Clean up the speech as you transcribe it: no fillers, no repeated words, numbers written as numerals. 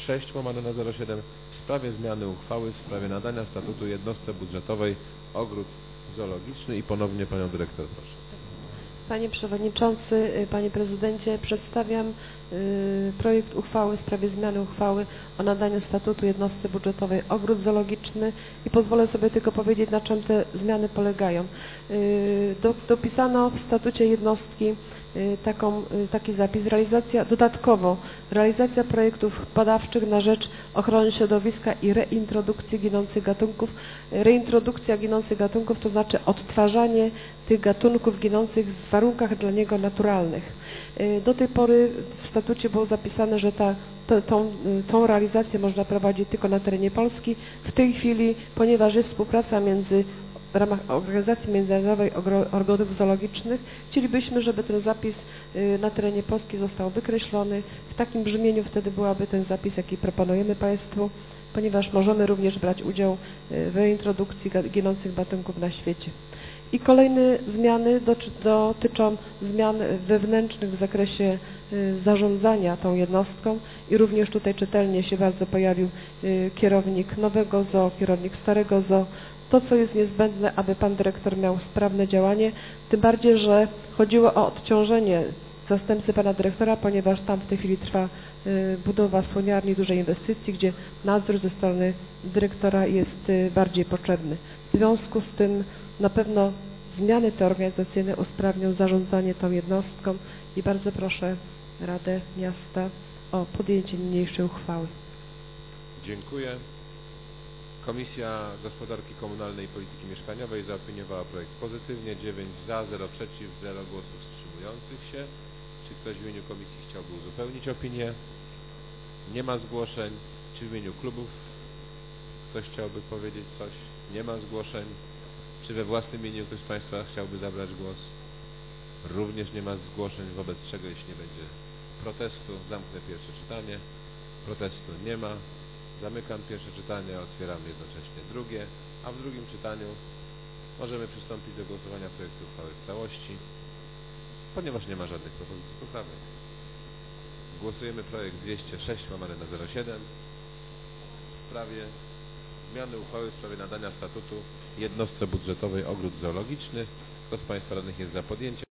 206/07 w sprawie zmiany uchwały w sprawie nadania statutu jednostce budżetowej Ogród Zoologiczny i ponownie Panią Dyrektor proszę. Panie Przewodniczący, Panie Prezydencie, przedstawiam projekt uchwały w sprawie zmiany uchwały o nadaniu statutu jednostce budżetowej Ogród Zoologiczny i pozwolę sobie tylko powiedzieć, na czym te zmiany polegają. Dopisano w statucie jednostki taki zapis, dodatkowo realizacja projektów badawczych na rzecz ochrony środowiska i reintrodukcji ginących gatunków. Reintrodukcja ginących gatunków to znaczy odtwarzanie tych gatunków ginących w warunkach dla niego naturalnych. Do tej pory w statucie było zapisane, że tą realizację można prowadzić tylko na terenie Polski. W tej chwili, ponieważ jest współpraca w ramach Organizacji Międzynarodowej Ogrodów Zoologicznych, chcielibyśmy, żeby ten zapis na terenie Polski został wykreślony. W takim brzmieniu wtedy byłaby ten zapis, jaki proponujemy Państwu, ponieważ możemy również brać udział w reintrodukcji ginących gatunków na świecie. I kolejne zmiany dotyczą zmian wewnętrznych w zakresie zarządzania tą jednostką i również tutaj czytelnie się bardzo pojawił kierownik nowego ZOO, kierownik starego ZOO. To, co jest niezbędne, aby Pan Dyrektor miał sprawne działanie, tym bardziej, że chodziło o odciążenie zastępcy Pana Dyrektora, ponieważ tam w tej chwili trwa budowa słoniarni, dużej inwestycji, gdzie nadzór ze strony dyrektora jest bardziej potrzebny. W związku z tym na pewno zmiany te organizacyjne usprawnią zarządzanie tą jednostką i bardzo proszę Radę Miasta o podjęcie niniejszej uchwały. Dziękuję. Komisja Gospodarki Komunalnej i Polityki Mieszkaniowej zaopiniowała projekt pozytywnie. 9 za, 0 przeciw, 0 głosów wstrzymujących się. Czy ktoś w imieniu komisji chciałby uzupełnić opinię? Nie ma zgłoszeń. Czy w imieniu klubów ktoś chciałby powiedzieć coś? Nie ma zgłoszeń. Czy we własnym imieniu ktoś z Państwa chciałby zabrać głos? Również nie ma zgłoszeń, wobec czego jeśli nie będzie protestu, zamknę pierwsze czytanie. Protestu nie ma. Zamykam pierwsze czytanie, otwieram jednocześnie drugie, a w drugim czytaniu możemy przystąpić do głosowania projektu uchwały w całości, ponieważ nie ma żadnych propozycji poprawek. Głosujemy projekt 206/07 w sprawie zmiany uchwały w sprawie nadania statutu jednostce budżetowej Ogród Zoologiczny. Kto z Państwa radnych jest za podjęciem?